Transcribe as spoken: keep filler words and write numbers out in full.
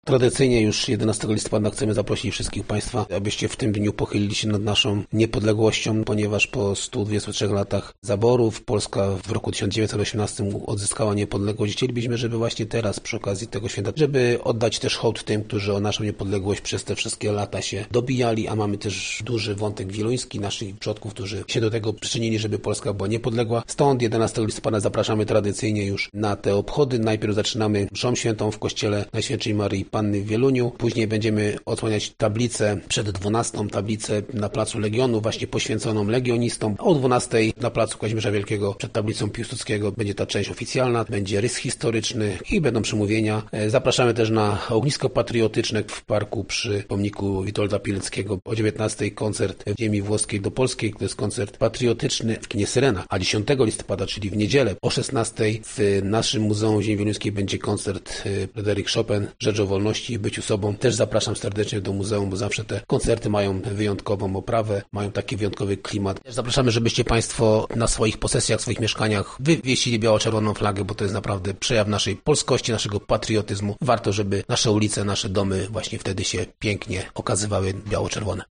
Tradycyjnie już jedenastego listopada chcemy zaprosić wszystkich Państwa, abyście w tym dniu pochylili się nad naszą niepodległością, ponieważ po stu dwudziestu trzech latach zaborów Polska w roku tysiąc dziewięćset osiemnastym odzyskała niepodległość. Chcielibyśmy, żeby właśnie teraz przy okazji tego święta, żeby oddać też hołd tym, którzy o naszą niepodległość przez te wszystkie lata się dobijali, a mamy też duży wątek wieluński naszych przodków, którzy się do tego przyczynili, żeby Polska była niepodległa. Stąd jedenastego listopada zapraszamy tradycyjnie już na te obchody. Najpierw zaczynamy mszą świętą w kościele Najświętszej Maryi Panny w Wieluniu. Później będziemy odsłaniać tablicę przed dwunastą, tablicę na Placu Legionu, właśnie poświęconą legionistom. O dwunastej na Placu Kazimierza Wielkiego przed tablicą Piłsudskiego będzie ta część oficjalna, będzie rys historyczny i będą przemówienia. Zapraszamy też na ognisko patriotyczne w parku przy pomniku Witolda Pileckiego. O dziewiętnastej koncert w ziemi włoskiej do polskiej, to jest koncert patriotyczny w kinie Syrena. A dziesiątego listopada, czyli w niedzielę o szesnastej w naszym Muzeum Ziemi Wieluńskiej będzie koncert Fryderyk Chopin, Rzecz o wolności i byciu sobą. Też zapraszam serdecznie do muzeum, bo zawsze te koncerty mają wyjątkową oprawę, mają taki wyjątkowy klimat. Też zapraszamy, żebyście Państwo na swoich posesjach, w swoich mieszkaniach wywiesili biało-czerwoną flagę, bo to jest naprawdę przejaw naszej polskości, naszego patriotyzmu. Warto, żeby nasze ulice, nasze domy właśnie wtedy się pięknie okazywały biało-czerwone.